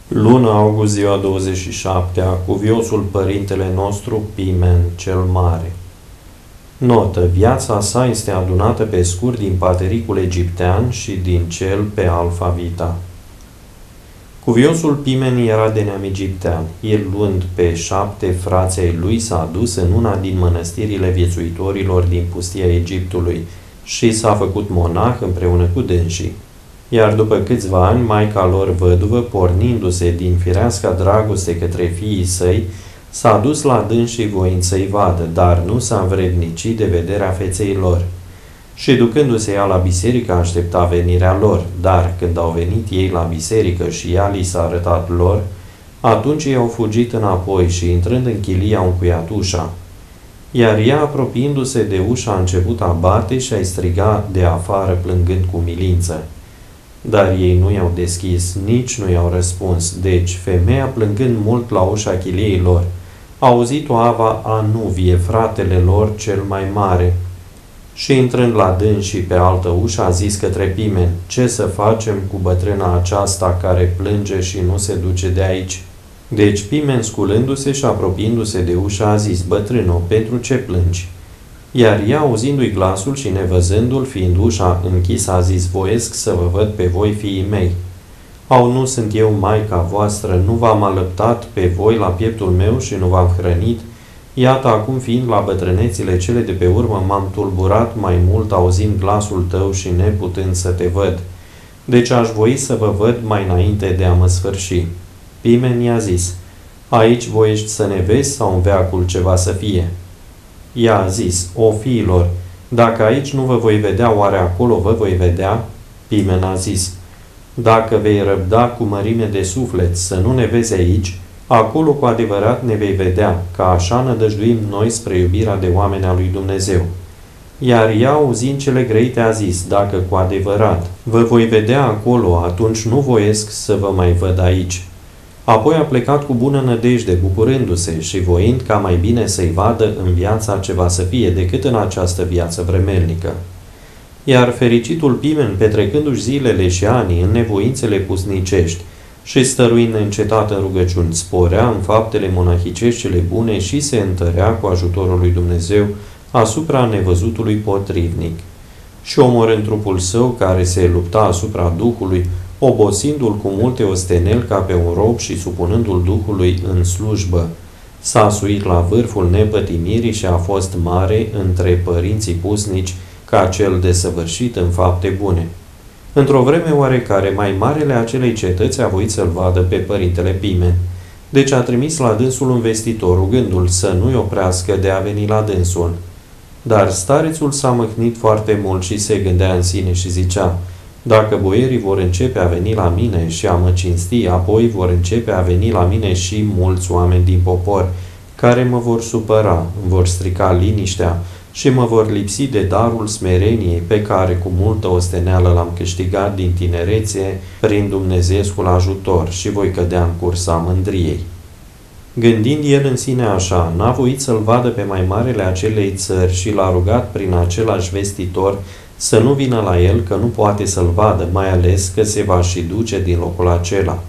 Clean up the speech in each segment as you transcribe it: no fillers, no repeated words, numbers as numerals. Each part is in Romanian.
Luna august, ziua 27, cuviosul părintele nostru Pimen cel Mare. Notă: viața sa este adunată pe scurt din patericul egiptean și din cel pe Alfavita. Cuviosul Pimen era de neam egiptean. El, luând pe 7 frații ai lui, s-a dus în una din mănăstirile viețuitorilor din pustia Egiptului și s-a făcut monah împreună cu dânsii. Iar după câțiva ani, maica lor văduvă, pornindu-se din fireasca dragoste către fiii săi, s-a dus la dânsii voind să-i vadă, dar nu s-a învrednicit de vederea feței lor. Și ducându-se ea la biserică, aștepta venirea lor, dar când au venit ei la biserică și ea li s-a arătat lor, atunci ei au fugit înapoi și, intrând în chilie, au încuiat ușa. Iar ea, apropiindu-se de ușă, a început a bate și a striga de afară, plângând cu milință. Dar ei nu i-au deschis, nici nu i-au răspuns. Deci, femeia, plângând mult la ușa chiliei lor, a auzit-o Ava Anuvie, fratele lor cel mai mare. Și intrând la dânsii pe altă ușă, a zis către Pimen: ce să facem cu bătrâna aceasta care plânge și nu se duce de aici? Deci Pimen, sculându-se și apropiindu-se de ușă, a zis: bătrână, pentru ce plângi? Iar ea, auzindu-i glasul și nevăzându-l, fiind ușa închisă, a zis: voiesc să vă văd pe voi, fiii mei. Au, nu sunt eu maica voastră? Nu v-am alăptat pe voi la pieptul meu și nu v-am hrănit? Iată, acum, fiind la bătrânețile cele de pe urmă, m-am tulburat mai mult auzind glasul tău și neputând să te văd. Deci aș voi să vă văd mai înainte de a mă sfârși. Pimen i-a zis: aici voiești să ne vezi sau în veacul ceva să fie? Ea a zis: o fiilor, dacă aici nu vă voi vedea, oare acolo vă voi vedea? Pimen a zis: dacă vei răbda cu mărime de suflet să nu ne vezi aici, acolo cu adevărat ne vei vedea, că așa nădăjduim noi spre iubirea de oameni a lui Dumnezeu. Iar ea, auzind cele grăite, a zis: dacă cu adevărat vă voi vedea acolo, atunci nu voiesc să vă mai văd aici. Apoi a plecat cu bună nădejde, bucurându-se și voind ca mai bine să-i vadă în viața ce va să fie decât în această viață vremelnică. Iar fericitul Pimen, petrecându-și zilele și anii în nevoințele pusnicești și stăruind neîncetat în rugăciuni, sporea în faptele monahicești cele bune și se întărea cu ajutorul lui Dumnezeu asupra nevăzutului potrivnic. Și omorând trupul său, care se lupta asupra Duhului, obosindu-l cu multe osteneli ca pe un rob și supunându-l Duhului în slujbă, s-a suit la vârful nepătimirii și a fost mare între părinții pusnici ca cel desăvârșit în fapte bune. Într-o vreme oarecare, mai marele acelei cetăți a voit să-l vadă pe părintele Pimen. Deci a trimis la dânsul un vestitor, rugându-l să nu-i oprească de a veni la dânsul. Dar starețul s-a mâhnit foarte mult și se gândea în sine și zicea: dacă boierii vor începe a veni la mine și a mă cinsti, apoi vor începe a veni la mine și mulți oameni din popor, care mă vor supăra, îmi vor strica liniștea și mă vor lipsi de darul smereniei pe care cu multă osteneală l-am câștigat din tinerețe prin Dumnezeescul ajutor și voi cădea în cursa mândriei. Gândind el în sine așa, n-a voit să-l vadă pe mai marele acelei țări și l-a rugat prin același vestitor să nu vină la el, că nu poate să-l vadă, mai ales că se va și duce din locul acela.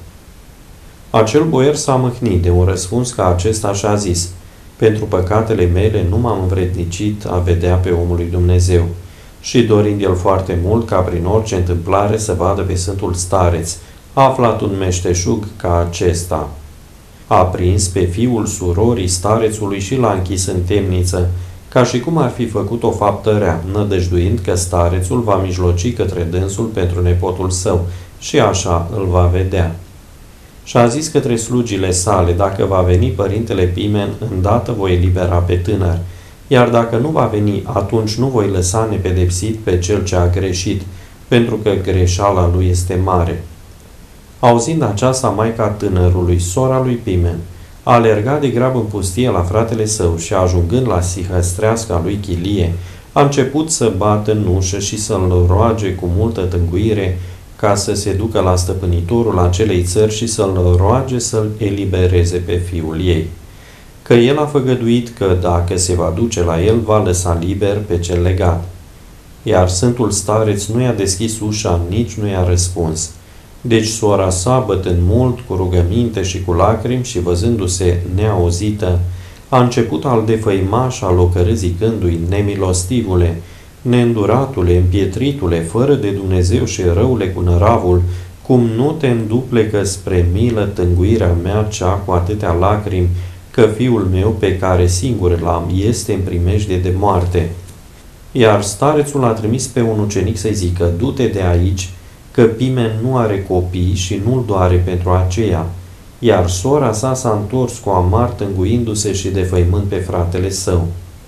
Acel boier s-a mâhnit de un răspuns ca acesta și a zis: pentru păcatele mele nu m-am învrednicit a vedea pe omul lui Dumnezeu. Și dorind el foarte mult ca prin orice întâmplare să vadă pe Sfântul Stareț, a aflat un meșteșug ca acesta. A prins pe fiul surorii starețului și l-a închis în temniță, ca și cum ar fi făcut o faptă rea, nădăjduind că starețul va mijloci către dânsul pentru nepotul său și așa îl va vedea. Și a zis către slugile sale: dacă va veni părintele Pimen, îndată voi elibera pe tânăr, iar dacă nu va veni, atunci nu voi lăsa nepedepsit pe cel ce a greșit, pentru că greșeala lui este mare. Auzind aceasta, maica tânărului, sora lui Pimen, a alergat de grabă în pustie la fratele său și, ajungând la sihăstreasca lui chilie, a început să bată în ușă și să-l roage cu multă tânguire ca să se ducă la stăpânitorul acelei țări și să-l roage să-l elibereze pe fiul ei. Că el a făgăduit că, dacă se va duce la el, va lăsa liber pe cel legat. Iar Sfântul Stareț nu i-a deschis ușa, nici nu i-a răspuns. Deci sora sa, bătând mult, cu rugăminte și cu lacrimi și văzându-se neauzită, a început a-l defăima și a-l ocărî zicându-i: nemilostivule, neînduratule, împietritule, fără de Dumnezeu și răule cu năravul, cum nu te înduplecă spre milă tânguirea mea cea cu atâtea lacrimi, că fiul meu pe care singur l-am este în primejdie de moarte. Iar starețul a trimis pe un ucenic să-i zică: du-te de aici, că Pimen nu are copii și nu-l doare pentru aceea. Iar sora sa s-a întors cu amar, tânguindu-se și defăimând pe fratele său.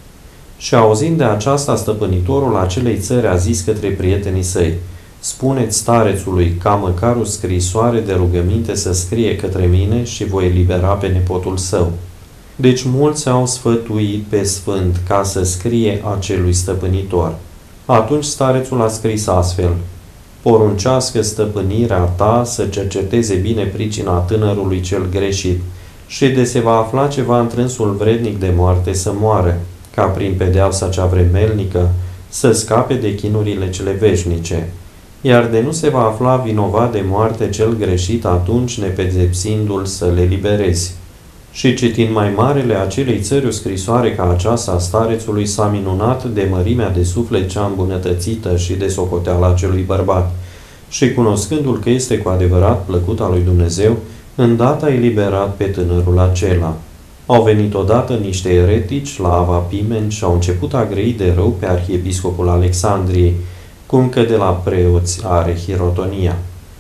Și auzind de aceasta, stăpânitorul acelei țări a zis către prietenii săi: spuneți starețului ca măcar o scrisoare de rugăminte să scrie către mine și voi elibera pe nepotul său. Deci mulți au sfătuit pe sfânt ca să scrie acelui stăpânitor. Atunci starețul a scris astfel: poruncească stăpânirea ta să cerceteze bine pricina tânărului cel greșit și de se va afla ceva întrânsul vrednic de moarte să moară, ca prin pedeapsa cea vremelnică să scape de chinurile cele veșnice. Iar de nu se va afla vinovat de moarte cel greșit, atunci nepedepsindu-l să le liberezi. Și citind mai marele acelei țări o scrisoare ca aceasta a starețului, s-a minunat de mărimea de suflet cea îmbunătățită și de socoteala acelui bărbat. Și cunoscându-l că este cu adevărat plăcut al lui Dumnezeu, îndată a eliberat pe tânărul acela. Au venit odată niște eretici la Ava Pimen și au început a grăi de rău pe arhiepiscopul Alexandriei, cum că de la preoți are hirotonia.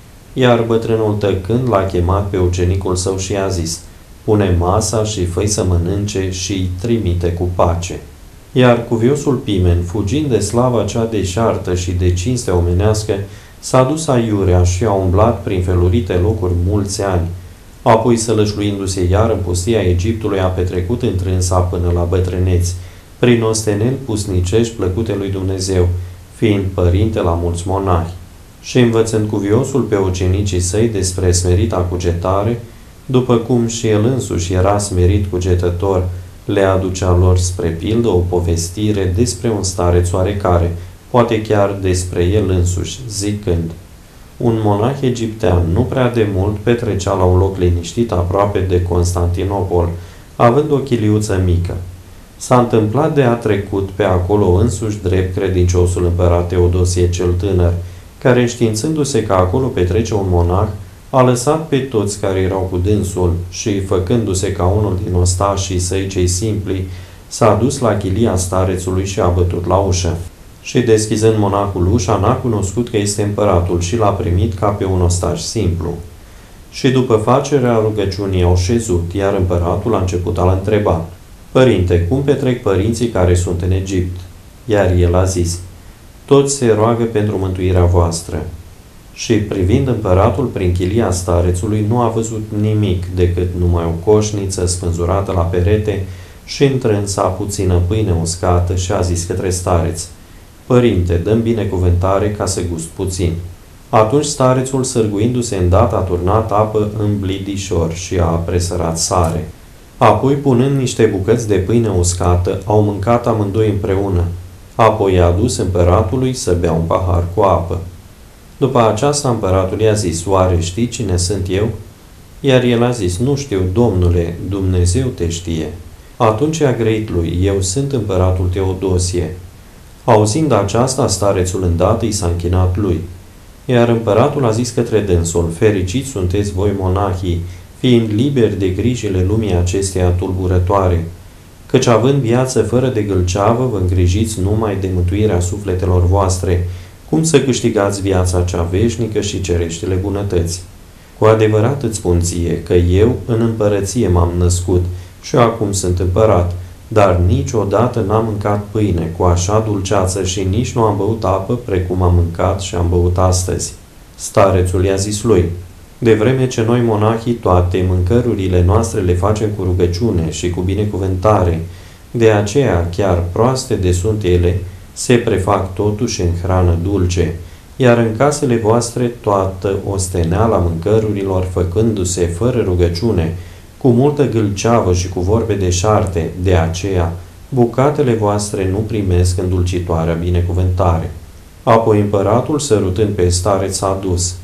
Iar bătrânul tăcând l-a chemat pe ucenicul său și i-a zis: pune masa și fă-i să mănânce și îi trimite cu pace. Iar cuviosul Pimen, fugind de slava cea deșartă și de cinste omenească, s-a dus aiurea și a umblat prin felurite locuri mulți ani. Apoi, sălășluindu-se iar în pustia Egiptului, a petrecut întrânsa până la bătrâneți, prin osteneli pusnicești plăcute lui Dumnezeu, fiind părinte la mulți monahi. Și învățând cuviosul pe ucenicii săi despre smerita cugetare, după cum și el însuși era smerit cugetător, le aducea lor spre pildă o povestire despre un stareț oarecare, poate chiar despre el însuși, zicând: un monah egiptean nu prea de mult petrecea la un loc liniștit aproape de Constantinopol, având o chiliuță mică. S-a întâmplat de a trecut pe acolo însuși drept credinciosul împărat Teodosie cel tânăr, care, științându-se că acolo petrece un monah, a lăsat pe toți care erau cu dânsul și, făcându-se ca unul din ostașii săi cei simpli, s-a dus la chilia starețului și a bătut la ușă. Și, deschizând monahul ușa, n-a cunoscut că este împăratul și l-a primit ca pe un ostaș simplu. Și după facerea rugăciunii au șezut, iar împăratul a început a-l întreba: părinte, cum petrec părinții care sunt în Egipt? Iar el a zis: toți se roagă pentru mântuirea voastră. Și, privind împăratul prin chilia starețului, nu a văzut nimic decât numai o coșniță spânzurată la perete și întrânsa puțină pâine uscată și a zis către stareț: părinte, dă-mi binecuvântare ca să gust puțin. Atunci starețul, sârguindu-se îndată, a turnat apă în blidișor și a presărat sare. Apoi, punând niște bucăți de pâine uscată, au mâncat amândoi împreună. Apoi i-a adus împăratului să bea un pahar cu apă. După aceasta, împăratul i-a zis: oare știi cine sunt eu? Iar el a zis: nu știu, domnule, Dumnezeu te știe. Atunci i-a grăit lui: eu sunt împăratul Teodosie. Auzind aceasta, starețul îndată i s-a închinat lui. Iar împăratul a zis către dânsul: fericiți sunteți voi monahii, fiind liberi de grijile lumii acesteia tulburătoare, căci având viață fără de gâlceavă, vă îngrijiți numai de mântuirea sufletelor voastre, cum să câștigați viața cea veșnică și cereștile bunătăți. Cu adevărat îți spun ție că eu în împărăție m-am născut și acum sunt împărat, dar niciodată n-am mâncat pâine cu așa dulceață și nici nu am băut apă precum am mâncat și am băut astăzi. Starețul i-a zis lui: de vreme ce noi monahii toate mâncărurile noastre le facem cu rugăciune și cu binecuvântare, de aceea chiar proaste de sunt ele, se prefac totuși în hrană dulce, iar în casele voastre toată osteneala mâncărurilor făcându-se fără rugăciune, cu multă gâlceavă și cu vorbe deșarte, de aceea bucatele voastre nu primesc îndulcitoarea binecuvântare. Apoi împăratul, sărutând pe stareț, s-a dus.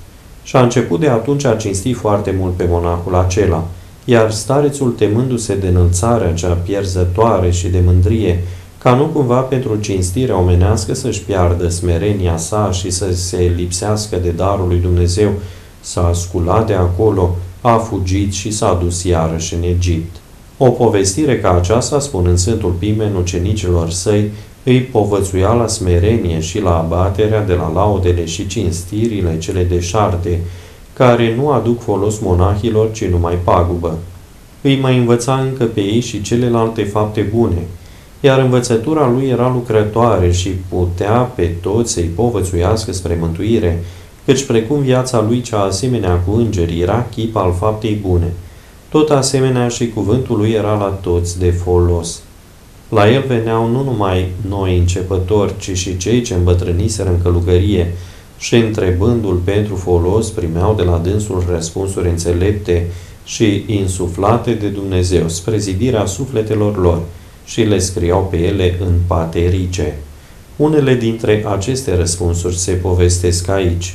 Și a început de atunci a cinsti foarte mult pe monahul acela, iar starețul, temându-se de înălțarea cea pierzătoare și de mândrie, ca nu cumva pentru cinstirea omenească să-și piardă smerenia sa și să se lipsească de darul lui Dumnezeu, s-a sculat de acolo, a fugit și s-a dus iarăși în Egipt. O povestire ca aceasta, spunând Sfântul Pimen ucenicilor săi, îi povățuia la smerenie și la abaterea de la laudele și cinstirile cele deșarte, care nu aduc folos monahilor, ci numai pagubă. Îi mai învăța încă pe ei și celelalte fapte bune, iar învățătura lui era lucrătoare și putea pe toți să-i povățuiască spre mântuire, căci precum viața lui cea asemenea cu îngerii era chip al faptei bune, tot asemenea și cuvântul lui era la toți de folos. La el veneau nu numai noi începători, ci și cei ce îmbătrâniseră în călugărie și, întrebându-l pentru folos, primeau de la dânsul răspunsuri înțelepte și insuflate de Dumnezeu spre zidirea sufletelor lor și le scriau pe ele în paterice. Unele dintre aceste răspunsuri se povestesc aici.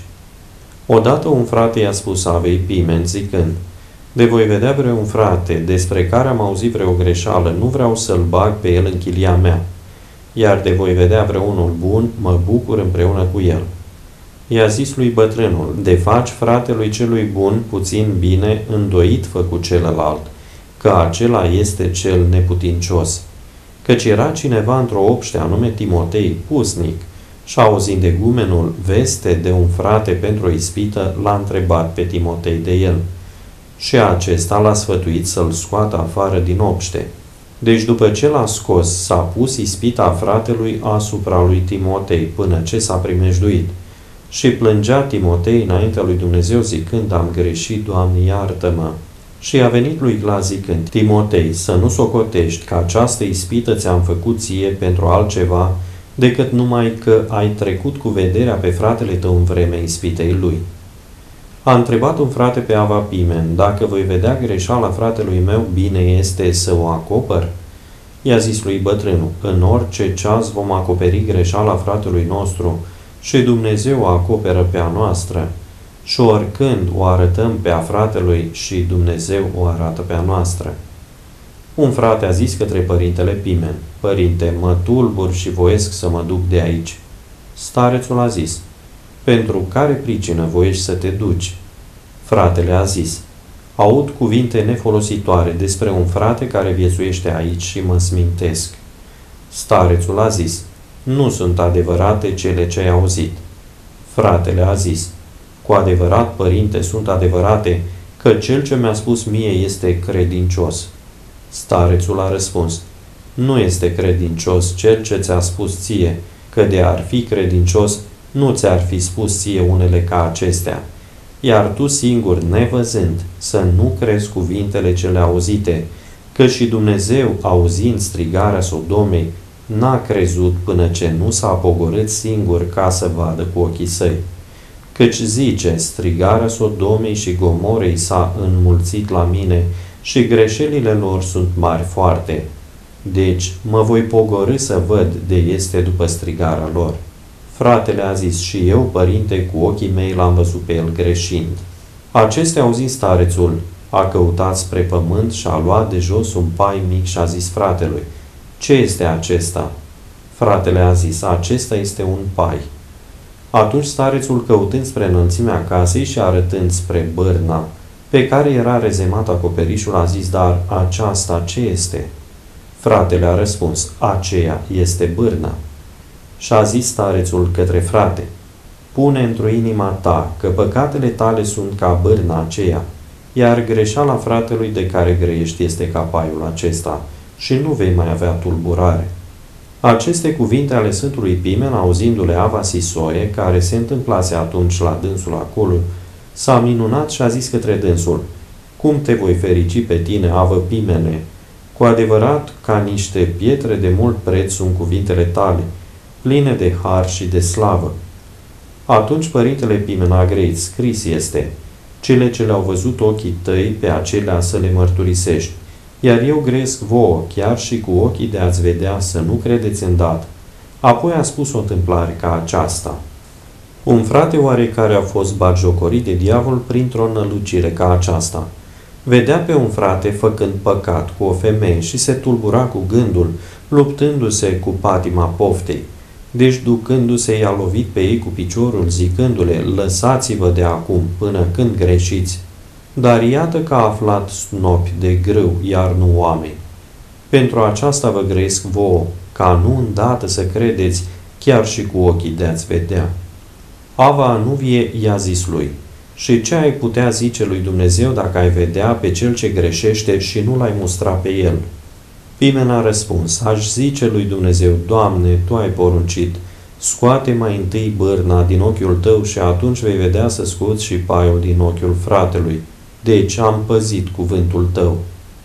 Odată un frate i-a spus Avei Pimen, zicând: de voi vedea vreun frate despre care am auzit vreo greșeală, nu vreau să-l bag pe el în chilia mea, iar de voi vedea vreunul bun, mă bucur împreună cu el. I-a zis lui bătrânul: de faci fratelui celui bun puțin bine, îndoit fă cu celălalt, că acela este cel neputincios. Căci era cineva într-o obște anume Timotei, pusnic, și auzind de gumenul veste de un frate pentru o ispită, l-a întrebat pe Timotei de el. Și acesta l-a sfătuit să-l scoată afară din obște. Deci după ce l-a scos, s-a pus ispita fratelui asupra lui Timotei, până ce s-a primejduit. Și plângea Timotei înaintea lui Dumnezeu zicând: am greșit, Doamne, iartă-mă. Și a venit lui glas zicând: Timotei, să nu socotești că această ispită ți-am făcut ție pentru altceva, decât numai că ai trecut cu vederea pe fratele tău în vremea ispitei lui. A întrebat un frate pe Ava Pimen: dacă voi vedea greșeala fratelui meu, bine este să o acopăr? I-a zis lui bătrânul: în orice ceas vom acoperi greșeala fratelui nostru și Dumnezeu o acoperă pe a noastră, și oricând o arătăm pe a fratelui și Dumnezeu o arată pe a noastră. Un frate a zis către părintele Pimen: părinte, mă tulbur și voiesc să mă duc de aici. Starețul a zis: pentru care pricină voiești să te duci? Fratele a zis: aud cuvinte nefolositoare despre un frate care viețuiește aici și mă smintesc. Starețul a zis: nu sunt adevărate cele ce ai auzit. Fratele a zis: cu adevărat, părinte, sunt adevărate, că cel ce mi-a spus mie este credincios. Starețul a răspuns: nu este credincios cel ce ți-a spus ție, că de ar fi credincios, nu ți-ar fi spus ție unele ca acestea. Iar tu singur, nevăzând, să nu crezi cuvintele cele auzite, că și Dumnezeu, auzind strigarea Sodomei, n-a crezut până ce nu s-a pogorât singur ca să vadă cu ochii săi. Căci zice: strigarea Sodomei și Gomorei s-a înmulțit la mine și greșelile lor sunt mari foarte. Deci mă voi pogorî să văd de este după strigarea lor. Fratele a zis: și eu, părinte, cu ochii mei l-am văzut pe el greșind. Acestea auzind starețul, a căutat spre pământ și a luat de jos un pai mic și a zis fratelui: ce este acesta? Fratele a zis: acesta este un pai. Atunci starețul, căutând spre înălțimea casei și arătând spre bârna pe care era rezemat acoperișul, a zis: dar aceasta ce este? Fratele a răspuns: aceea este bârna. Și a zis starețul către frate: pune într-o inima ta că păcatele tale sunt ca bârna aceea, iar greșeala fratelui de care greiești este ca paiul acesta, și nu vei mai avea tulburare. Aceste cuvinte ale Sfântului Pimen, auzindu-le Ava Sisoie, care se întâmplase atunci la dânsul acolo, s-a minunat și a zis către dânsul: cum te voi ferici pe tine, Avă Pimene? Cu adevărat, ca niște pietre de mult preț sunt cuvintele tale, pline de har și de slavă. Atunci părintele Pimen a greit: scris este: cele ce le-au văzut ochii tăi, pe acelea să le mărturisești. Iar eu gresc vouă, chiar și cu ochii de a-ți vedea, să nu credeți îndată. Apoi a spus o întâmplare ca aceasta. Un frate oarecare a fost batjocorit de diavol printr-o nălucire ca aceasta. Vedea pe un frate făcând păcat cu o femeie și se tulbura cu gândul, luptându-se cu patima poftei. Deci, ducându-se, i-a lovit pe ei cu piciorul, zicându-le, lăsați-vă de acum până când greșiți. Dar iată că a aflat snopi de grâu, iar nu oameni. Pentru aceasta vă grăiesc vouă, ca nu îndată să credeți, chiar și cu ochii de-ați vedea. Ava Anuvie i-a zis lui, și ce ai putea zice lui Dumnezeu dacă ai vedea pe cel ce greșește și nu l-ai mustra pe el? Pimen a răspuns, aș zice lui Dumnezeu, Doamne, Tu ai poruncit, scoate mai întâi bârna din ochiul tău și atunci vei vedea să scoți și paiul din ochiul fratelui. Deci am păzit cuvântul tău.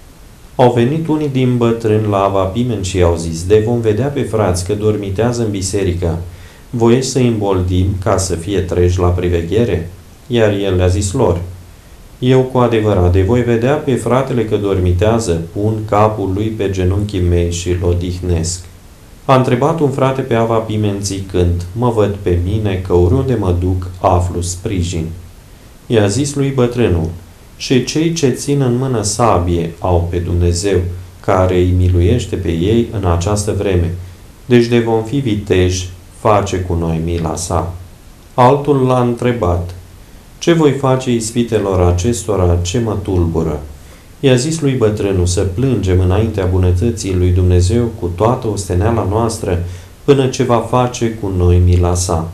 Au venit unii din bătrâni la Ava Pimen și i-au zis, de vom vedea pe frați că dormitează în biserică. Voiești să-i îmboldim ca să fie treji la priveghere? Iar el le-a zis lor, eu cu adevărat de voi vedea pe fratele că dormitează, pun capul lui pe genunchii mei și îl odihnesc. A întrebat un frate pe Ava Pimen zicând, mă văd pe mine că oriunde mă duc aflu sprijin. I-a zis lui bătrânul, și cei ce țin în mână sabie au pe Dumnezeu, care îi miluiește pe ei în această vreme. Deci de vom fi viteji, face cu noi mila sa. Altul l-a întrebat, ce voi face ispitelor acestora ce mă tulbură? I-a zis lui bătrânul să plângem înaintea bunătății lui Dumnezeu cu toată osteneala noastră, până ce va face cu noi mila sa.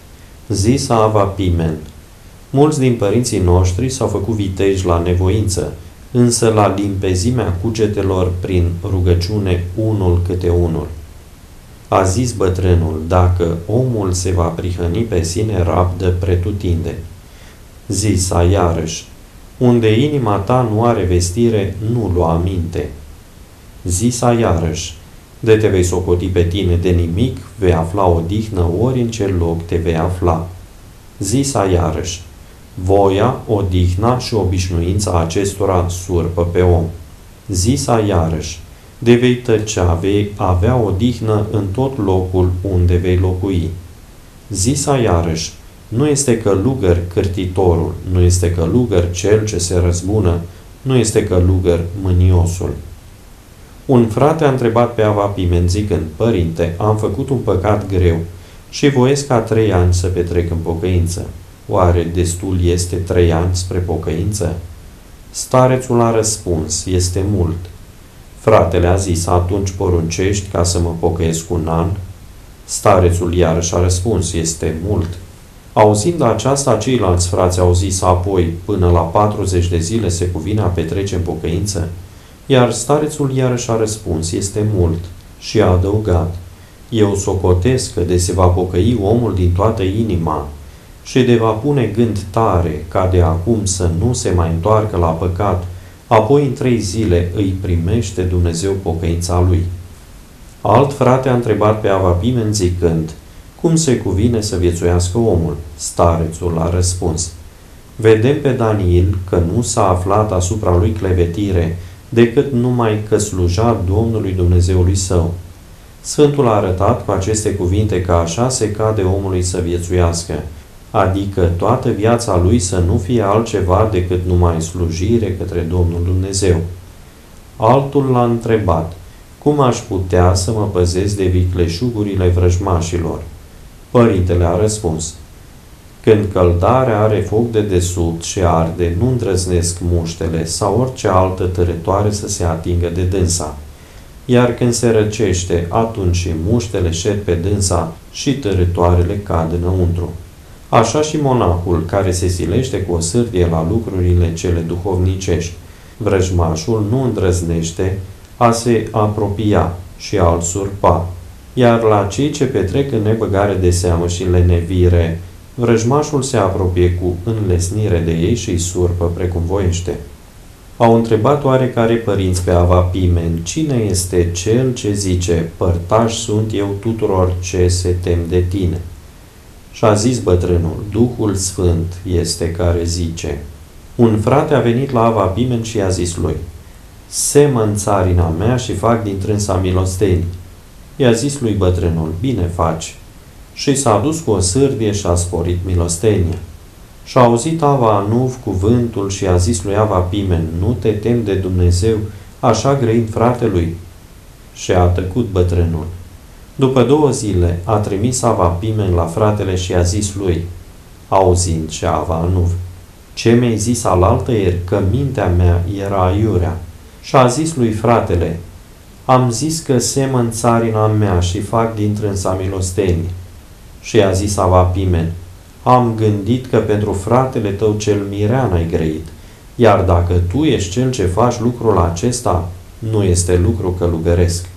Zisa Ava Pimen, mulți din părinții noștri s-au făcut viteji la nevoință, însă la limpezimea cugetelor prin rugăciune unul câte unul. A zis bătrânul, dacă omul se va prihăni pe sine, rabdă pretutindeni. Zisa iarăși, unde inima ta nu are vestire, nu lua aminte. Zisa iarăși, de te vei socoti pe tine de nimic, vei afla odihnă ori în ce loc te vei afla. Zisa iarăși, voia, odihna și obișnuința acestora surpă pe om. Zisa iarăși, de vei tăcea, vei avea odihnă în tot locul unde vei locui. Zisa iarăși, nu este călugăr cârtitorul, nu este călugăr cel ce se răzbună, nu este călugăr mâniosul. Un frate a întrebat pe Ava Pimen zicând, părinte, am făcut un păcat greu și voiesc ca 3 ani să petrec în pocăință. Oare destul este 3 ani spre pocăință? Starețul a răspuns, este mult. Fratele a zis, atunci poruncești ca să mă pocăiesc 1 an? Starețul iarăși a răspuns, este mult. Auzind aceasta, ceilalți frați au zis apoi, până la 40 de zile se cuvine a petrece în pocăință? Iar starețul iarăși a răspuns, este mult, și a adăugat, eu socotesc că de se va pocăi omul din toată inima și de va pune gând tare ca de acum să nu se mai întoarcă la păcat, apoi în 3 zile îi primește Dumnezeu pocăința lui. Alt frate a întrebat pe Ava Pimen zicând, cum se cuvine să viețuiască omul? Starețul a răspuns, vedem pe Daniel că nu s-a aflat asupra lui clevetire, decât numai că sluja Domnului Dumnezeului său. Sfântul a arătat cu aceste cuvinte că așa se cade omului să viețuiască, adică toată viața lui să nu fie altceva decât numai slujire către Domnul Dumnezeu. Altul l-a întrebat, cum aș putea să mă păzesc de vicleșugurile vrăjmașilor? Părintele a răspuns, când căldarea are foc de desubt și arde, nu îndrăznesc muștele sau orice altă târătoare să se atingă de dânsa. Iar când se răcește, atunci și muștele șed pe dânsa și târătoarele cad înăuntru. Așa și monahul care se silește cu o sârdie la lucrurile cele duhovnicești. Vrăjmașul nu îndrăznește a se apropia și a-l surpa. Iar la cei ce petrec în nebăgare de seamă și lenevire, vrăjmașul se apropie cu înlesnire de ei și îi surpă precum voiește. Au întrebat oarecare părinți pe Ava Pimen, cine este cel ce zice, părtaș sunt eu tuturor ce se tem de tine? Și a zis bătrânul, Duhul Sfânt este care zice. Un frate a venit la Ava Pimen și i-a zis lui, semă în țarina mea și fac din trânsa milostenii. I-a zis lui bătrânul, bine faci. și s-a dus cu o sârdie și a sporit milostenia. Și-a auzit Ava Anuv cuvântul și a zis lui Ava Pimen, nu te temi de Dumnezeu, așa grăind fratelui? Și a tăcut bătrânul. După 2 zile a trimis Ava Pimen la fratele și a zis lui, auzind și Ava Anuv, ce mi-ai zis alaltăieri că mintea mea era aiurea? Și a zis lui fratele, am zis că semăn țarina mea și fac din trânsa milostenie. Și a zis Ava Pimen, am gândit că pentru fratele tău cel mirean ai grăit, iar dacă tu ești cel ce faci lucrul acesta, nu este lucru călugăresc.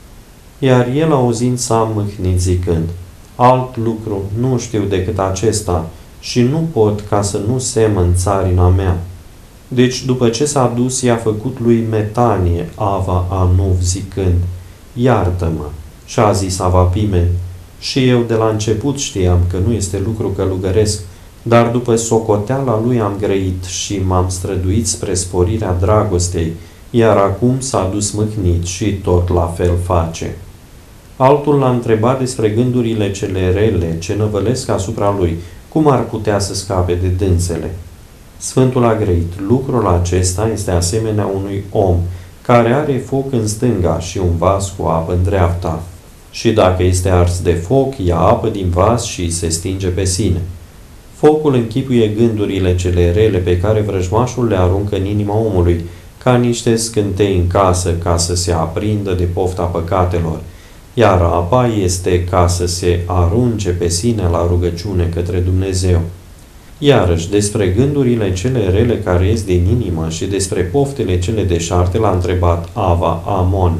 Iar el auzind s-a mâhnit zicând, alt lucru nu știu decât acesta și nu pot ca să nu semăn țarina mea. Deci după ce s-a dus, i-a făcut lui metanie Ava Anuv zicând, iartă-mă. Și a zis Ava Pimen, și eu de la început știam că nu este lucru călugăresc, dar după socoteala lui am grăit și m-am străduit spre sporirea dragostei, iar acum s-a dus mâhnit și tot la fel face. Altul l-a întrebat despre gândurile cele rele ce năvălesc asupra lui, cum ar putea să scape de dânsele. Sfântul a grăit, lucrul acesta este asemenea unui om care are foc în stânga și un vas cu apă în dreapta. Și dacă este ars de foc, ia apă din vas și se stinge pe sine. Focul închipuie gândurile cele rele pe care vrăjmașul le aruncă în inima omului, ca niște scântei în casă, ca să se aprindă de pofta păcatelor, iar apa este ca să se arunce pe sine la rugăciune către Dumnezeu. Iarăși, despre gândurile cele rele care ies din inimă și despre poftele cele deșarte l-a întrebat Ava Amon.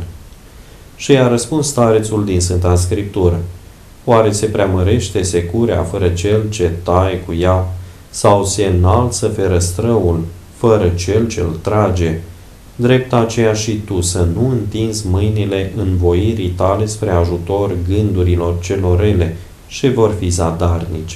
Și i-a răspuns starețul din Sfânta Scriptură, oare se preamărește securea fără cel ce taie cu ea, sau se înalță ferăstrăul fără cel ce-l trage? Drept aceea și tu să nu întinzi mâinile în voirii tale spre ajutor gândurilor celor rele și vor fi zadarnice.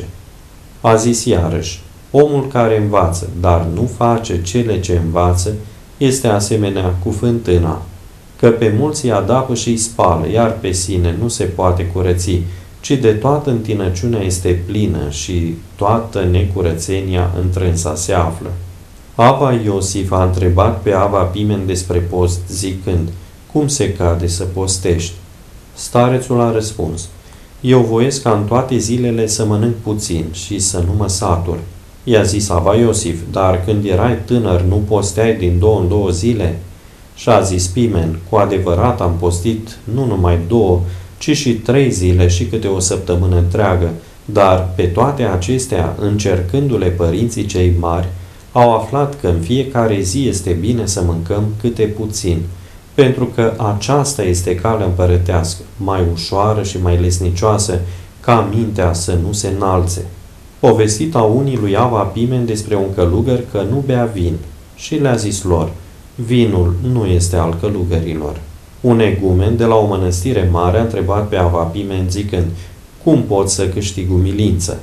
A zis iarăși, omul care învață, dar nu face cele ce învață, este asemenea cu fântâna, că pe mulți îi adapă și îi spală, iar pe sine nu se poate curăți, ci de toată întinăciunea este plină și toată necurățenia întrânsa se află. Ava Iosif a întrebat pe Ava Pimen despre post, zicând, cum se cade să postești? Starețul a răspuns, eu voiesc ca în toate zilele să mănânc puțin și să nu mă satur. I-a zis Ava Iosif, dar când erai tânăr nu posteai din 2 în 2 zile? Și a zis Pimen, cu adevărat am postit nu numai 2, ci și 3 zile și câte o săptămână întreagă, dar pe toate acestea, încercându-le părinții cei mari, au aflat că în fiecare zi este bine să mâncăm câte puțin, pentru că aceasta este calea împărătească, mai ușoară și mai lesnicioasă, ca mintea să nu se înalțe. Povestit a unii lui Ava Pimen despre un călugăr că nu bea vin și le-a zis lor, vinul nu este al călugărilor. Un egumen de la o mănăstire mare a întrebat pe Ava Pimen zicând, cum pot să câștig umilință?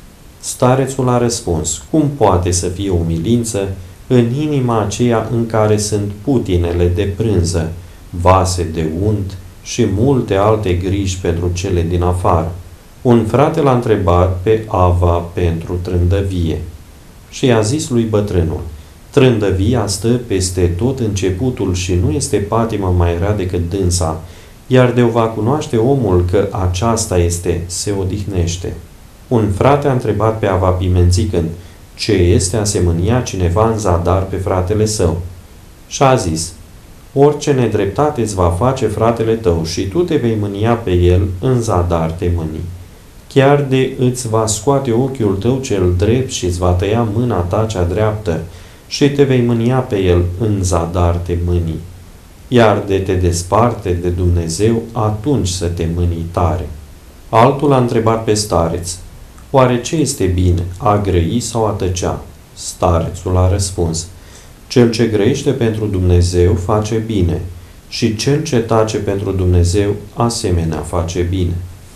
Starețul a răspuns, cum poate să fie umilință în inima aceea în care sunt putinele de prânză, vase de unt și multe alte griji pentru cele din afară. Un frate l-a întrebat pe Ava pentru trândăvie și i-a zis lui bătrânul, trândăvia stă peste tot începutul și nu este patimă mai rea decât dânsa, iar de o va cunoaște omul că aceasta este, se odihnește. Un frate a întrebat pe Ava Pimen zicând, ce este a se mânia cineva în zadar pe fratele său? Și a zis, orice nedreptate îți va face fratele tău și tu te vei mânia pe el, în zadar te mâni. Chiar de îți va scoate ochiul tău cel drept și îți va tăia mâna ta cea dreaptă și te vei mânia pe el, în zadar te mâni. Iar de te desparte de Dumnezeu, atunci să te mâni tare. Altul a întrebat pe stareț, oare ce este bine, a grăi sau a tăcea? Starețul a răspuns, cel ce grăiește pentru Dumnezeu face bine și cel ce tace pentru Dumnezeu asemenea face bine.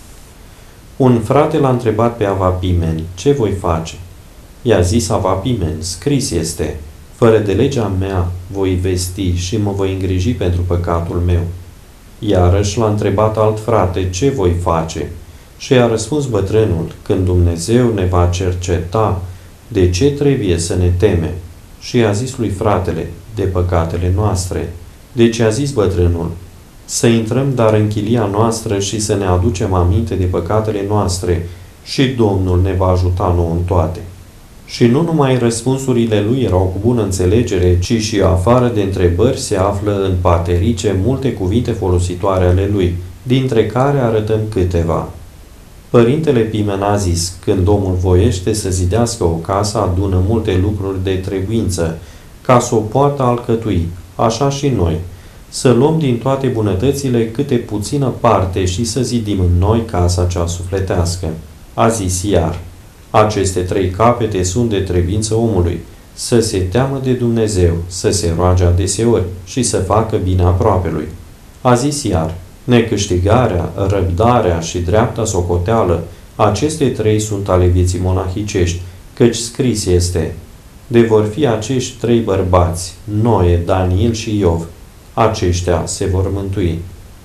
Un frate l-a întrebat pe Ava Pimen, ce voi face? I-a zis Ava Pimen, scris este, fără de legea mea voi vesti și mă voi îngriji pentru păcatul meu. Iarăși l-a întrebat alt frate, ce voi face? Și a răspuns bătrânul: când Dumnezeu ne va cerceta, de ce trebuie să ne temem? Și a zis lui fratele: de păcatele noastre. Deci a zis bătrânul: să intrăm dar în chilia noastră și să ne aducem aminte de păcatele noastre și Domnul ne va ajuta nouă în toate. Și nu numai răspunsurile lui erau cu bună înțelegere, ci și afară de întrebări se află în paterice multe cuvinte folositoare ale lui, dintre care arătăm câteva. Părintele Pimen a zis: când omul voiește să zidească o casă, adună multe lucruri de trebuință, ca să o poată alcătui, așa și noi, să luăm din toate bunătățile câte puțină parte și să zidim în noi casa cea sufletească. A zis iar: aceste 3 capete sunt de trebuință omului, să se teamă de Dumnezeu, să se roage adeseori și să facă bine aproapelui. A zis iar: necâștigarea, răbdarea și dreapta socoteală, aceste 3 sunt ale vieții monahicești, căci scris este: de vor fi acești 3 bărbați, Noe, Daniel și Iov, aceștia se vor mântui.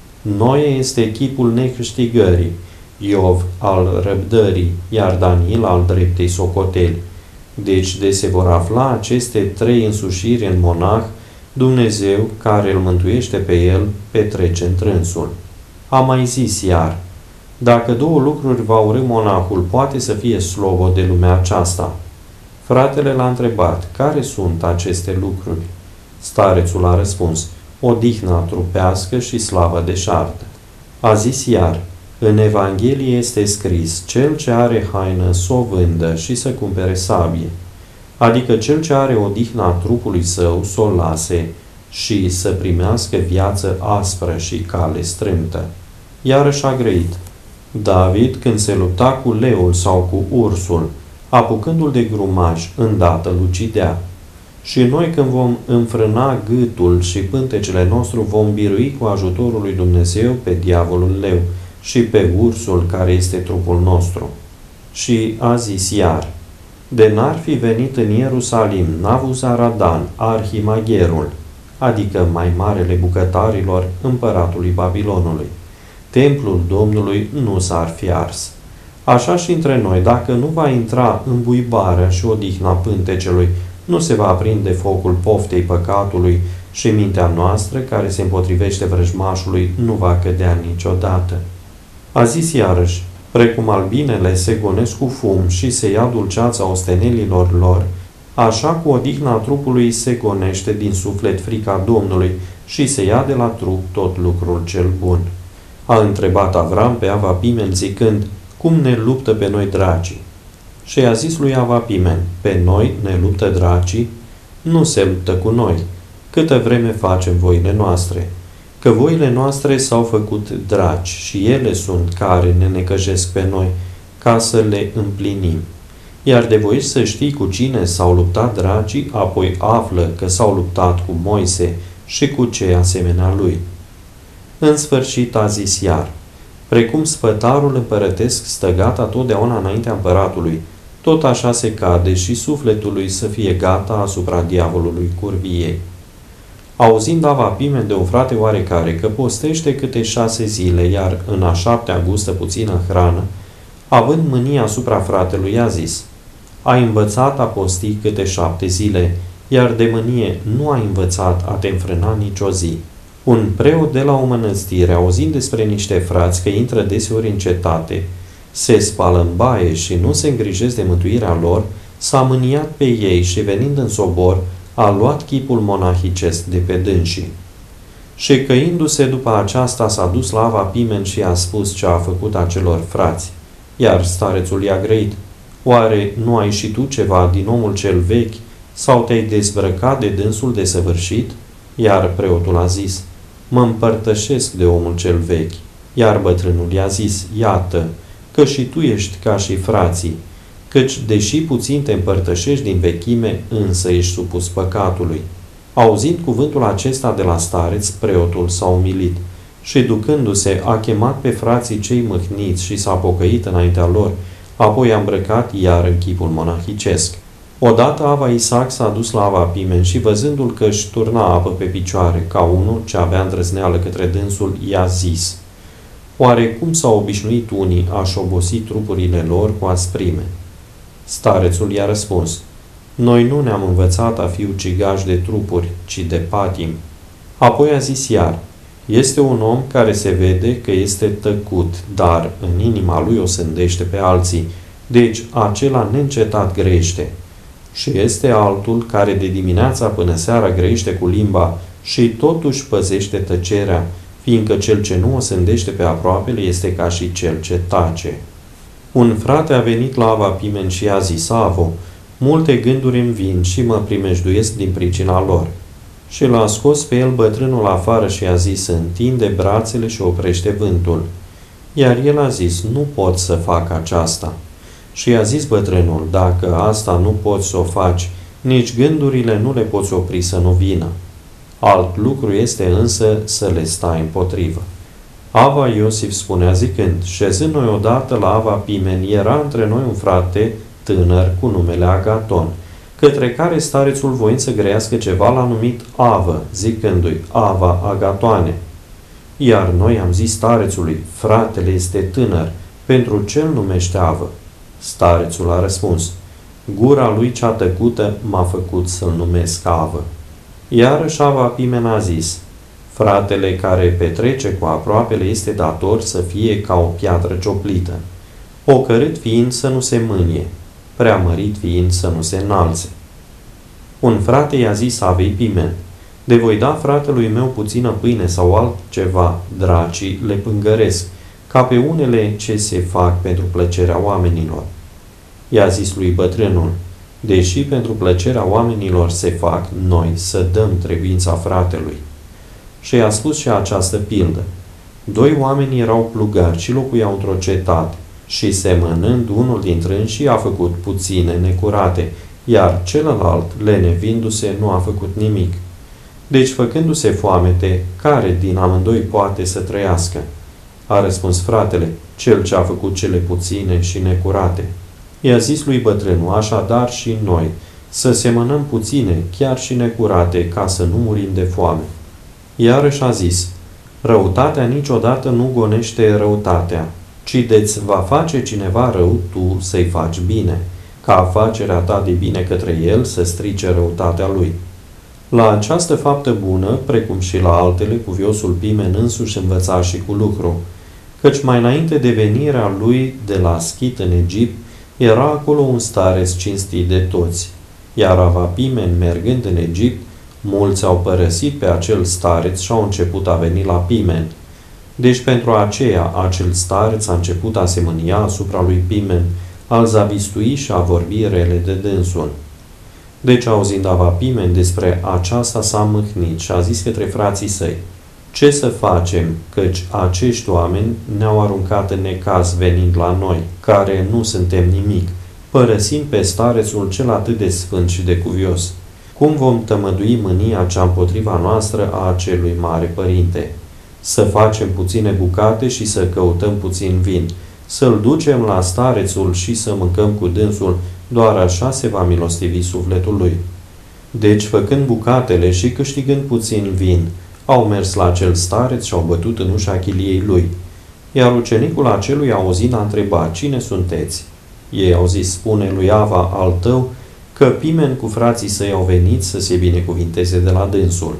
Noe este chipul necâștigării, Iov al răbdării, iar Daniel al dreptei socoteli. Deci de se vor afla aceste 3 însușiri în monah, Dumnezeu, care îl mântuiește pe el, petrece întrânsul. A mai zis iar: dacă 2 lucruri va urî monahul, poate să fie slobo de lumea aceasta. Fratele l-a întrebat: care sunt aceste lucruri? Starețul a răspuns: odihna trupească și slavă deșartă. A zis iar: în Evanghelie este scris: cel ce are haină să o vândă și să cumpere sabie, adică cel ce are odihna trupului său să o lase și să primească viață aspră și cale strâmtă. Iarăși a grăit: David, când se lupta cu leul sau cu ursul, apucându-l de grumaj, îndată îl ucidea. Și noi, când vom înfrâna gâtul și pântecele nostru, vom birui cu ajutorul lui Dumnezeu pe diavolul leu și pe ursul care este trupul nostru. Și a zis iar: de n-ar fi venit în Ierusalim Navuzaradan, arhimagherul, adică mai marele bucătarilor împăratului Babilonului, templul Domnului nu s-ar fi ars. Așa și între noi, dacă nu va intra îmbuibarea și odihna pântecelui, nu se va aprinde focul poftei păcatului și mintea noastră, care se împotrivește vrăjmașului, nu va cădea niciodată. A zis iarăși: precum albinele se gonesc cu fum și se ia dulceața ostenelilor lor, așa cu odihna trupului se gonește din suflet frica Domnului și se ia de la trup tot lucrul cel bun. A întrebat Avram pe Avapimen zicând: cum ne luptă pe noi dracii? Și i-a zis lui Avapimen: pe noi ne luptă dracii? Nu se luptă cu noi, câtă vreme facem voile noastre. Că voile noastre s-au făcut draci și ele sunt care ne necăjesc pe noi, ca să le împlinim. Iar de voi să știi cu cine s-au luptat dracii, apoi află că s-au luptat cu Moise și cu cei asemenea lui. În sfârșit a zis iar: precum spătarul împărătesc stă gata totdeauna înaintea împăratului, tot așa se cade și sufletul lui să fie gata asupra diavolului curviei. Auzind Avapimen de un frate oarecare că postește câte 6 zile, iar în a 7-a gustă puțină hrană, având mânie asupra fratelui, a zis: ai învățat a posti câte 7 zile, iar de mânie nu ai învățat a te înfrâna nicio zi. Un preot de la o mănăstire, auzind despre niște frați că intră deseori în cetate, se spală în baie și nu se îngrijesc de mântuirea lor, s-a mâniat pe ei și, venind în sobor, a luat chipul monahicesc de pe dânsii. Și căindu-se după aceasta, s-a dus la Avapimen și a spus ce a făcut acelor frați. Iar starețul i-a grăit: oare nu ai și tu ceva din omul cel vechi, sau te-ai dezbrăcat de dânsul desăvârșit? Iar preotul a zis: mă împărtășesc de omul cel vechi. Iar bătrânul i-a zis: iată, că și tu ești ca și frații, căci, deși puțin te împărtășești din vechime, însă ești supus păcatului. Auzind cuvântul acesta de la stareț, preotul s-a umilit și, ducându-se, a chemat pe frații cei mâhniți și s-a pocăit înaintea lor, apoi a îmbrăcat iar în chipul monahicesc. Odată Ava Isaac s-a dus la Avapimen și, văzându-l că își turna apă pe picioare, ca unul ce avea îndrăzneală către dânsul, i-a zis: Oare cum s-au obișnuit unii a-și obosi trupurile lor cu asprime? Starețul i-a răspuns: noi nu ne-am învățat a fi ucigași de trupuri, ci de patimi. Apoi a zis iar: este un om care se vede că este tăcut, dar în inima lui o sândește pe alții, deci acela neîncetat grește. Și este altul care de dimineața până seara grește cu limba și totuși păzește tăcerea, fiindcă cel ce nu o sândește pe aproapele este ca și cel ce tace. Un frate a venit la Ava Pimen și i-a zis: Avo, multe gânduri îmi vin și mă primejduiesc din pricina lor. Și l-a scos pe el bătrânul afară și i-a zis: întinde brațele și oprește vântul. Iar el a zis: nu pot să fac aceasta. Și i-a zis bătrânul: dacă asta nu poți să o faci, nici gândurile nu le poți opri să nu vină. Alt lucru este însă să le stai împotrivă. Ava Iosif spunea zicând: șezând noi odată la Ava Pimen, era între noi un frate tânăr cu numele Agaton, către care starețul, voind să grăiască ceva, l-a numit Avă, zicându-i: Ava Agatoane. Iar noi am zis starețului: fratele este tânăr, pentru ce îl numește Avă? Starețul a răspuns: gura lui cea tăcută m-a făcut să-l numesc Avă. Iarăși Ava Pimen a zis: fratele care petrece cu aproapele este dator să fie ca o piatră cioplită, ocărât fiind să nu se mânie, preamărit fiind să nu se înalțe. Un frate i-a zis Avei Pimen: de voi da fratelui meu puțină pâine sau altceva, dracii le pângăresc, ca pe unele ce se fac pentru plăcerea oamenilor. I-a zis lui bătrânul: deși pentru plăcerea oamenilor se fac, noi să dăm trebuința fratelui. Și i-a spus și această pildă: doi oameni erau plugari și locuiau într-o cetate, și semănând unul dintre înșii a făcut puține necurate, iar celălalt, lenevindu-se, nu a făcut nimic. Deci, făcându-se foamete, care din amândoi poate să trăiască? A răspuns fratele: cel ce a făcut cele puține și necurate. I-a zis lui bătrânul: așadar și noi, să semănăm puține, chiar și necurate, ca să nu murim de foame. Iarăși a zis: răutatea niciodată nu gonește răutatea, ci de-ți va face cineva rău, tu să-i faci bine, ca afacerea ta de bine către el să strice răutatea lui. La această faptă bună, precum și la altele, cuviosul Pimen însuși învăța și cu lucru, căci mai înainte de venirea lui de la Schit în Egipt, era acolo un stareț cinstit de toți. Iar Ava Pimen, mergând în Egipt, mulți au părăsit pe acel stareț și au început a veni la Pimen. Deci pentru aceea acel stareț a început a se mânia asupra lui Pimen, a-l zavistui și a vorbi rele de dânsul. Deci, auzind Ava Pimen despre aceasta, s-a mâhnit și a zis către frații săi: ce să facem, căci acești oameni ne-au aruncat în necaz venind la noi, care nu suntem nimic, părăsind pe starețul cel atât de sfânt și de cuvios? Cum vom tămădui mânia cea împotriva noastră a acelui mare părinte? Să facem puține bucate și să căutăm puțin vin, să-l ducem la starețul și să mâncăm cu dânsul, doar așa se va milostivi sufletul lui. Deci, făcând bucatele și câștigând puțin vin, au mers la acel stareț și au bătut în ușa chiliei lui. Iar ucenicul acelui, auzind, a întrebat: cine sunteți? Ei au zis: spune lui Ava al tău că Pimen cu frații săi au venit să se binecuvinteze de la dânsul.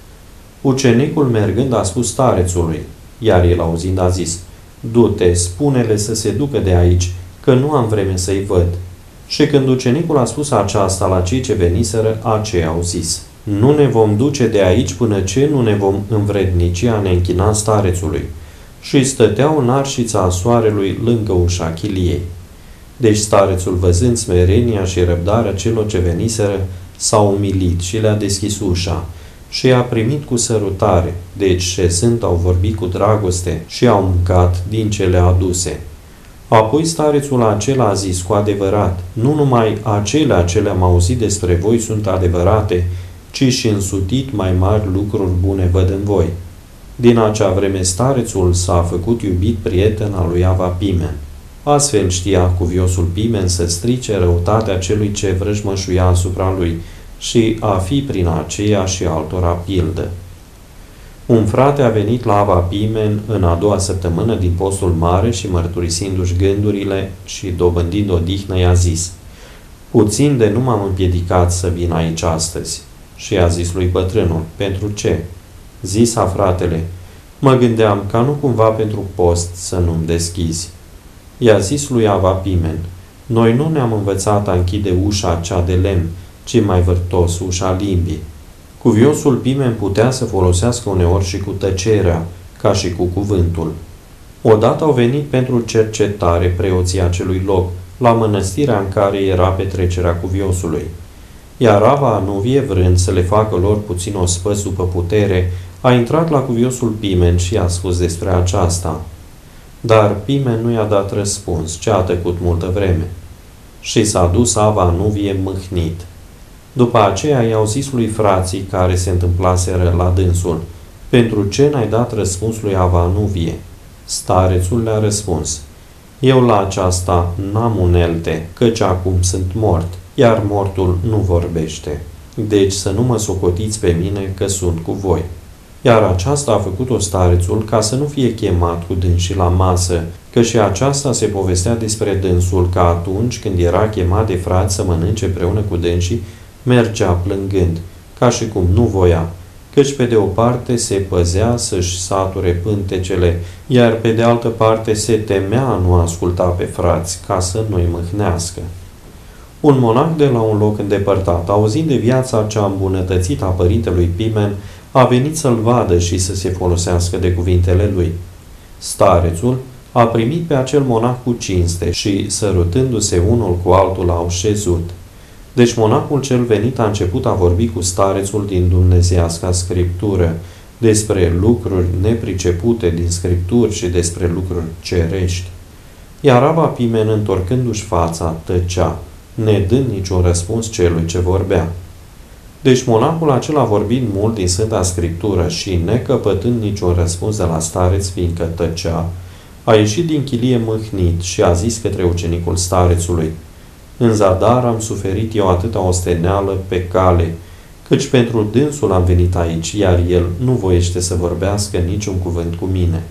Ucenicul, mergând, a spus starețului, iar el, auzind, a zis: du-te, spune-le să se ducă de aici, că nu am vreme să-i văd. Și când ucenicul a spus aceasta la cei ce veniseră, aceia au zis: nu ne vom duce de aici până ce nu ne vom învrednici a ne închina starețului. Și stăteau în arșița soarelui lângă ușa chiliei. Deci starețul, văzând smerenia și răbdarea celor ce veniseră, s-a umilit și le-a deschis ușa și i-a primit cu sărutare, deci șezând au vorbit cu dragoste și au mâncat din cele aduse. Apoi starețul acela a zis: cu adevărat, nu numai acelea ce le-am auzit despre voi sunt adevărate, ci și însutit mai mari lucruri bune văd în voi. Din acea vreme starețul s-a făcut iubit prieten al lui Ava Pimen. Astfel știa cuviosul Pimen să strice răutatea celui ce vrăjmășuia asupra lui și a fi prin aceea și altora pildă. Un frate a venit la Ava Pimen în a doua săptămână din postul mare și, mărturisindu-și gândurile și dobândind odihnă, i-a zis: puțin de nu m-am împiedicat să vin aici astăzi. Și a zis lui bătrânul: pentru ce? Zisa fratele: mă gândeam ca nu cumva pentru post să nu-mi deschizi. I-a zis lui Ava Pimen: noi nu ne-am învățat a închide ușa cea de lemn, ci mai vârtos ușa limbii. Cuviosul Pimen putea să folosească uneori și cu tăcerea, ca și cu cuvântul. Odată au venit pentru cercetare preoții acelui loc, la mănăstirea în care era petrecerea cuviosului. Iar Ava Anuvie, vrând să le facă lor puțin ospăți după putere, a intrat la cuviosul Pimen și i-a spus despre aceasta. Dar Pimen nu i-a dat răspuns, ci a tăcut multă vreme. Și s-a dus Ava Anuvie mâhnit. După aceea i-au zis lui frații care se întâmplaseră la dânsul: pentru ce n-ai dat răspuns lui Ava Anuvie? Starețul le-a răspuns: eu la aceasta n-am unelte, căci acum sunt mort, iar mortul nu vorbește. Deci să nu mă socotiți pe mine că sunt cu voi. Iar aceasta a făcut-o starețul ca să nu fie chemat cu dânsii la masă, că și aceasta se povestea despre dânsul că atunci când era chemat de frați să mănânce împreună cu dânsii, mergea plângând, ca și cum nu voia, căci pe de o parte se păzea să-și sature pântecele, iar pe de altă parte se temea a nu asculta pe frați, ca să nu-i mâhnească. Un monac de la un loc îndepărtat, auzind de viața cea îmbunătățită a părintelui Pimen, a venit să-l vadă și să se folosească de cuvintele lui. Starețul a primit pe acel monac cu cinste și, sărutându-se unul cu altul, au șezut. Deci monacul cel venit a început a vorbi cu starețul din dumnezeiasca scriptură, despre lucruri nepricepute din scripturi și despre lucruri cerești. Iar Ava Pimen, întorcându-și fața, tăcea, nedând niciun răspuns celui ce vorbea. Deci monacul acela, vorbind mult din Sfânta Scriptură și necăpătând niciun răspuns de la stareț, fiindcă tăcea, a ieșit din chilie mâhnit și a zis către ucenicul starețului: în zadar am suferit eu atâta osteneală pe cale, căci pentru dânsul am venit aici, iar el nu voiește să vorbească niciun cuvânt cu mine.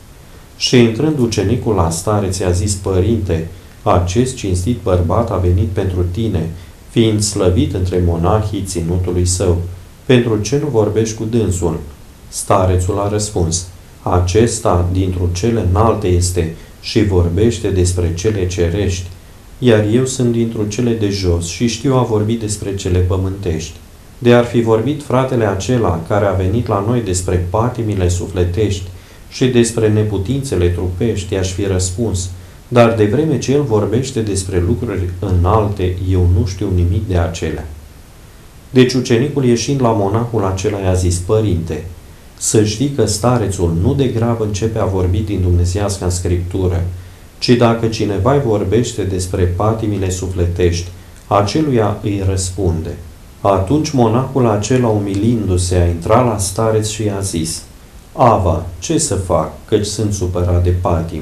Și intrând ucenicul la stareț, i-a zis: părinte, acest cinstit bărbat a venit pentru tine, fiind slăvit între monahii ținutului său. Pentru ce nu vorbești cu dânsul? Starețul a răspuns: acesta dintr-o cele înalte este și vorbește despre cele cerești, iar eu sunt dintr-o cele de jos și știu a vorbi despre cele pământești. De ar fi vorbit fratele acela care a venit la noi despre patimile sufletești și despre neputințele trupești, i-aș fi răspuns, dar de vreme ce el vorbește despre lucruri înalte, eu nu știu nimic de acelea. Deci ucenicul, ieșind la monahul acela, i-a zis: părinte, să știi că starețul nu degrabă începe a vorbi din dumnezeiasca scriptură, ci dacă cineva îi vorbește despre patimile sufletești, aceluia îi răspunde. Atunci monahul acela, umilindu-se, a intrat la stareț și i-a zis: Ava, ce să fac, căci sunt supărat de patim?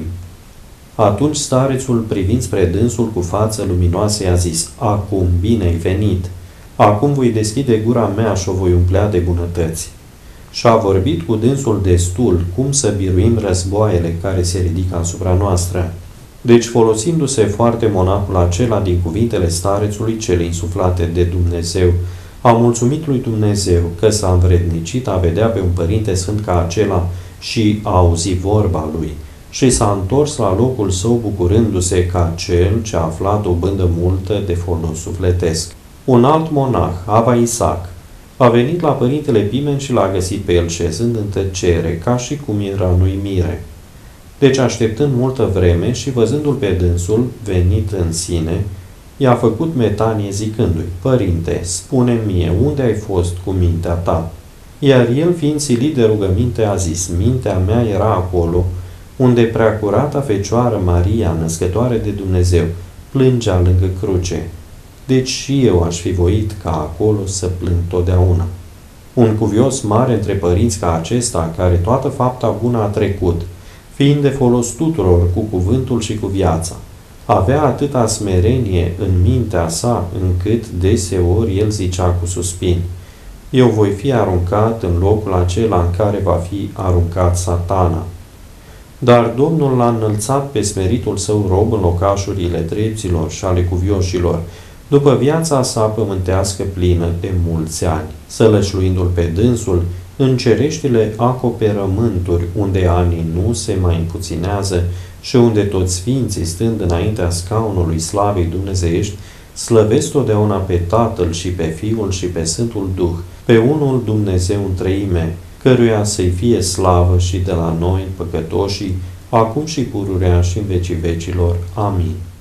Atunci starețul, privind spre dânsul cu față luminoasă, i-a zis: acum bine ai venit, acum voi deschide gura mea și o voi umplea de bunătăți. Și a vorbit cu dânsul destul cum să biruim războaiele care se ridică asupra noastră. Deci, folosindu-se foarte monahul acela din cuvintele starețului cele insuflate de Dumnezeu, a mulțumit lui Dumnezeu că s-a învrednicit a vedea pe un părinte sfânt ca acela și a auzi vorba lui, și s-a întors la locul său bucurându-se ca cel ce a aflat o bândă multă de folos sufletesc. Un alt monah, Ava Isaac, a venit la părintele Pimen și l-a găsit pe el șezând în tăcere, ca și cum era în uimire. Deci, așteptând multă vreme și văzându-l pe dânsul venit în sine, i-a făcut metanie zicându-i: Părinte, spune mie, unde ai fost cu mintea ta? Iar el, fiind silit de rugăminte, a zis: mintea mea era acolo, unde preacurata Fecioară Maria, născătoare de Dumnezeu, plângea lângă cruce. Deci și eu aș fi voit ca acolo să plâng totdeauna. Un cuvios mare între părinți ca acesta, care toată fapta bună a trecut, fiind de folos tuturor cu cuvântul și cu viața, avea atâta smerenie în mintea sa, încât deseori el zicea cu suspin: eu voi fi aruncat în locul acela în care va fi aruncat Satana. Dar Domnul l-a înălțat pe smeritul său rob în locașurile drepților și ale cuvioșilor, după viața sa pământească plină de mulți ani, sălășluindu-l pe dânsul în cereștile acoperământuri, unde anii nu se mai împuținează și unde toți sfinții, stând înaintea scaunului slavei dumnezeiești, slăvesc totdeauna pe Tatăl și pe Fiul și pe Sfântul Duh, pe unul Dumnezeu în treime, căruia să-i fie slavă și de la noi, păcătoșii, acum și pururea și în vecii vecilor. Amin.